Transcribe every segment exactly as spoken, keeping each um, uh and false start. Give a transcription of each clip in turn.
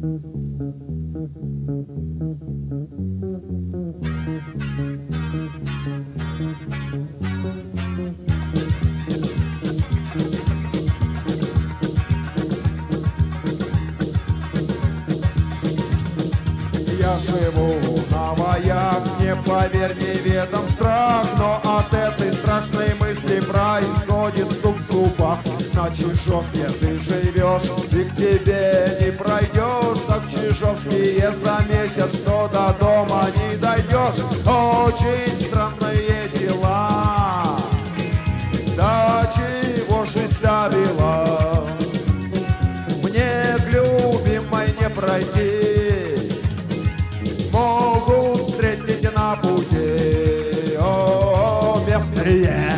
Я живу на воях, не поверь, неведом страх, но от этой страшной мысли происходит стук в зубах. На Чижовке ты живешь, и к тебе не пройдешь, так чижовские за месяц, что до дома не дойдешь. Очень странные дела, до чего жизнь довела, мне к любимой не пройти, могут встретить на пути, о, местные.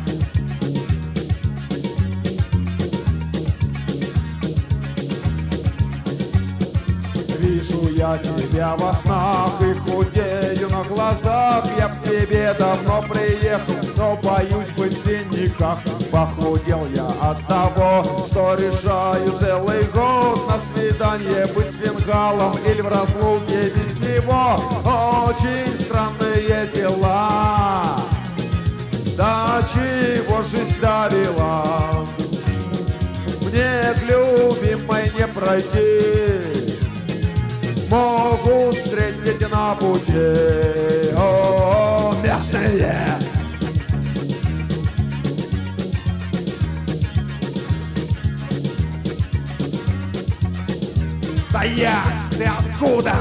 Вижу я тебя во снах и худею на глазах. Я к тебе давно приехал, но боюсь быть в синяках. Похудел я от того, что решаю целый год на свидание быть с фингалом или в разлуке без него. Очень странные дела, до чего жизнь довела, мне к любимой не пройти, могут встретить на пути, о, местные. Стоять! Ты откуда?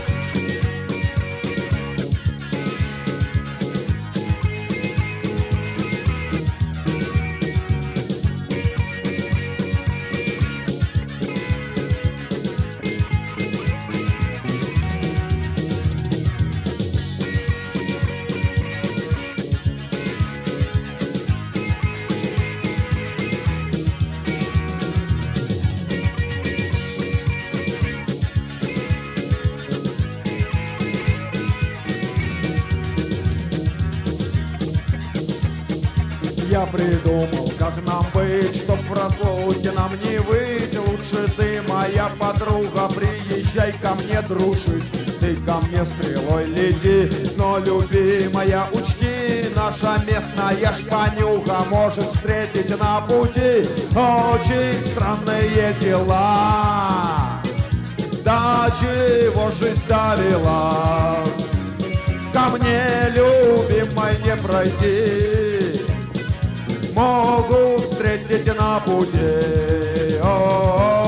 Я придумал, как нам быть, чтоб в разлуке нам не выйти. Лучше ты, моя подруга, приезжай ко мне дружить. Ты ко мне стрелой лети, но, любимая, учти, наша местная шпанюха может встретить на пути очень странные дела, до чего жизнь довела, ко мне, любимой, не пройти, могут встретить на пути, о, -о, -о.